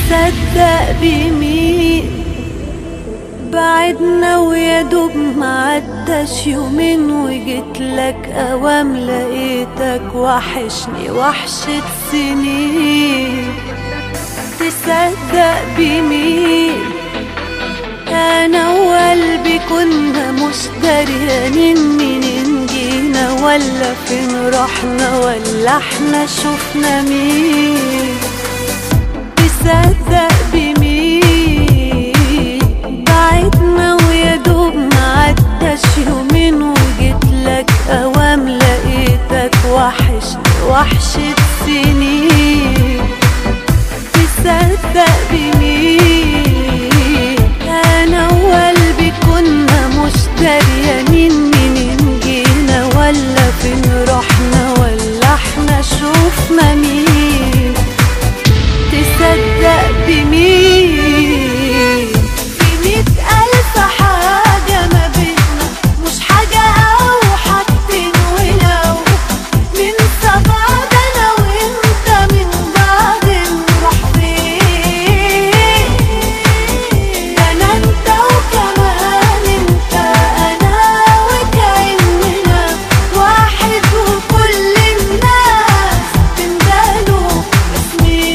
تصدق بمين بعدنا ويدوب معداش يومين وجيتلك اوام لقيتك وحشني وحشة سنين. تصدق بمين انا وقلبي كنا مش دريانين منين جينا ولا فين رحنا ولا احنا شفنا مين. تصدق بمين بعدنا ويدوب معداش يومين وجيتلك اوام لقيتك وحشني وحشة سنين. تصدق بمين انا وقلبي كنا مش دريانين منين جينا ولا فين رحنا ولا احنا شوفنا مين. تصدق بمين في 100,000 حاجة ما بينا مش حاجة أو حاجتين ولو ننسى بعض أنا وأنت من بعد نروح فين. أنا أنت وكمان أنت أنا وكأننا واحد وكل الناس تندهلوا اسمي.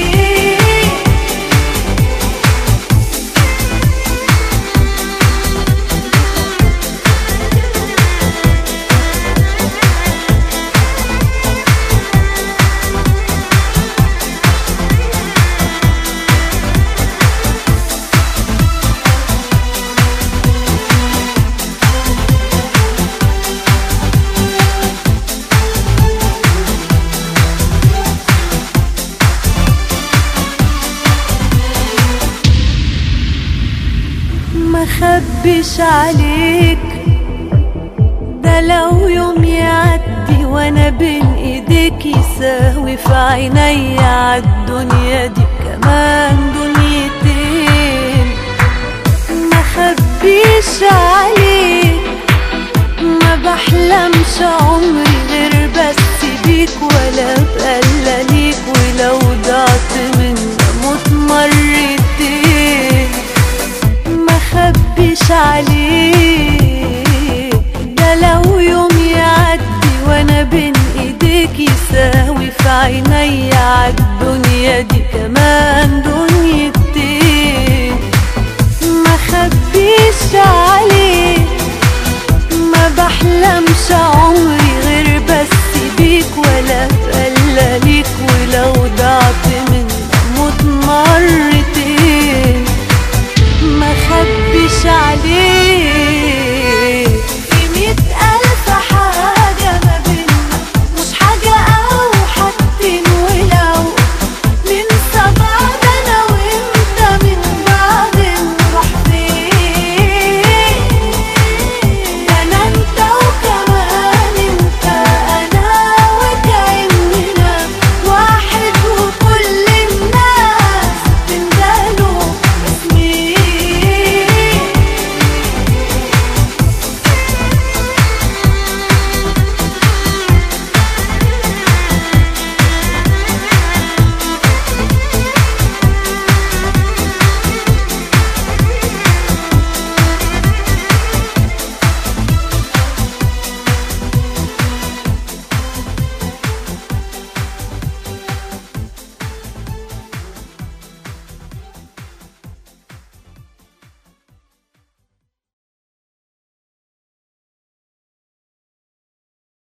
ما خبيش عليك ده لو يوم يعدي وانا بين ايديك يساوي في عيني عالدنيا دي كمان دنيتين. ما خبيش عليك ما بحلمش عمري غير بس بيك ولا بقلى ليك ولو ضعت منا موت مرتين. ما خبيش عليك ده لو يوم يعدي وانا بين ايديك يساوي في عيني عالدنيا دي كمان دنيتين. ما خبيش عليك ما بحلمش